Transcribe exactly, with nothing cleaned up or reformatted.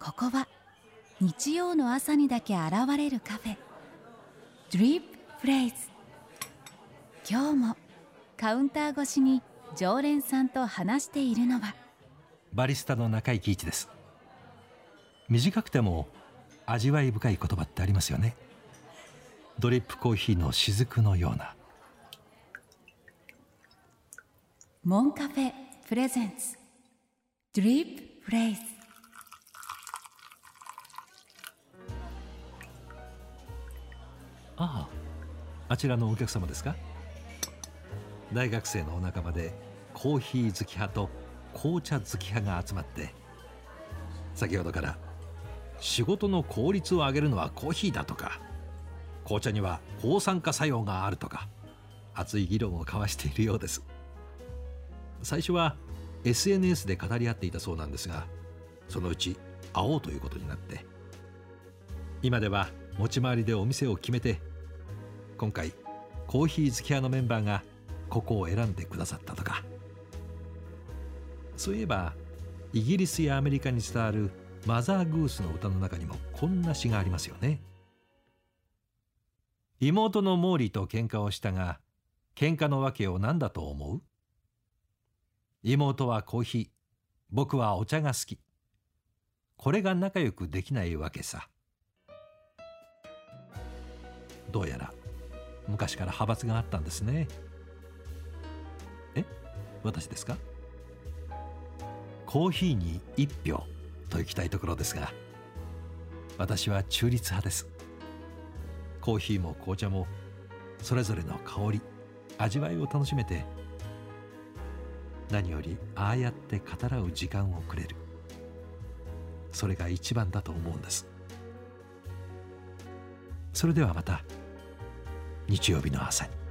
ここは日曜の朝にだけ現れるカフェ Drip Phrase。 今日もカウンター越しに常連さんと話しているのはバリスタの中井貴一です。短くても味わい深い言葉ってありますよね。ドリップコーヒーの雫のような。 モンカフェプレゼンツ Drip Phrase。 ああ、あちらのお客様ですか。大学生のお仲間でコーヒー好き派と紅茶好き派が集まって、先ほどから仕事の効率を上げるのはコーヒーだとか、紅茶には抗酸化作用があるとか、熱い議論を交わしているようです。最初は エスエヌエス で語り合っていたそうなんですが、そのうち会おうということになって、今では持ち回りでお店を決めて、今回コーヒー好き派のメンバーがここを選んでくださったとか。そういえばイギリスやアメリカに伝わるマザーグースの歌の中にもこんな詩がありますよね。妹のモーリーと喧嘩をしたが、喧嘩の訳を何だと思う？妹はコーヒー、僕はお茶が好き。これが仲良くできないわけさ。どうやら昔から派閥があったんですね。え、私ですか？コーヒーに一票といきたいところですが、私は中立派です。コーヒーも紅茶もそれぞれの香り、味わいを楽しめて、何よりああやって語らう時間をくれる、それが一番だと思うんです。それではまた日曜日の朝に。